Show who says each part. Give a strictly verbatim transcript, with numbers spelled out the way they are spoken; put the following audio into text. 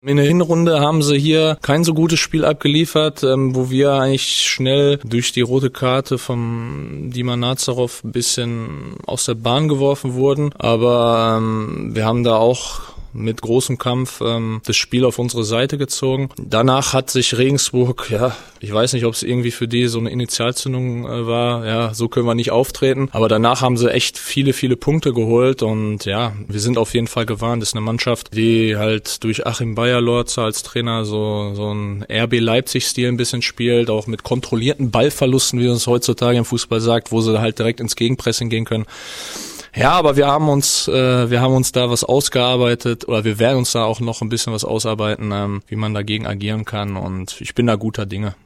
Speaker 1: In der Hinrunde haben sie hier kein so gutes Spiel abgeliefert, ähm, wo wir eigentlich schnell durch die rote Karte vom Dima Nazarov ein bisschen aus der Bahn geworfen wurden. Aber ähm, wir haben da auch mit großem Kampf ähm, das Spiel auf unsere Seite gezogen. Danach hat sich Regensburg, ja, ich weiß nicht, ob es irgendwie für die so eine Initialzündung äh, war, ja, so können wir nicht auftreten, aber danach haben sie echt viele, viele Punkte geholt und ja, wir sind auf jeden Fall gewarnt. Das ist eine Mannschaft, die halt durch Achim Beyer-Lorzer als Trainer so so ein R B Leipzig-Stil ein bisschen spielt, auch mit kontrollierten Ballverlusten, wie man es heutzutage im Fußball sagt, wo sie halt direkt ins Gegenpressing gehen können. Ja, aber wir haben uns, äh, wir haben uns da was ausgearbeitet oder wir werden uns da auch noch ein bisschen was ausarbeiten, ähm, wie man dagegen agieren kann und ich bin da guter Dinge.